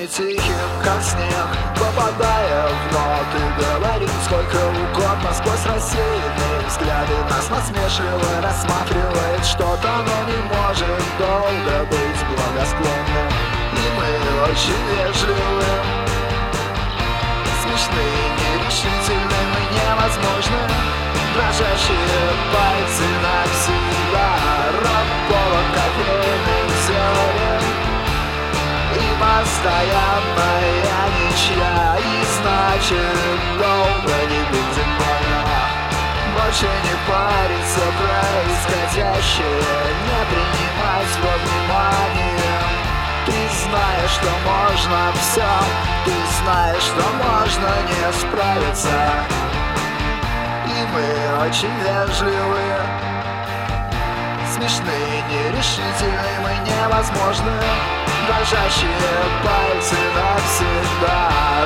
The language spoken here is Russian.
тихим, как снег, попадая в ноты, говорит сколько угодно сквозь рассеянные взгляды. Нас насмешливо рассматривает что-то, но не может долго быть благосклонным. И мы очень вежливы, смешные, нерешительны, мы невозможны. Дрожащие пальцы навсегда, рабова кофейных зерен и постоянная ничья. И значит, долго не будет больно, больше не париться происходящее, не принимать во внимание. Ты знаешь, что можно все, ты знаешь, что можно не справиться. И мы очень вежливы, смешные, нерешительны, мы невозможны. Дрожащие пальцы навсегда,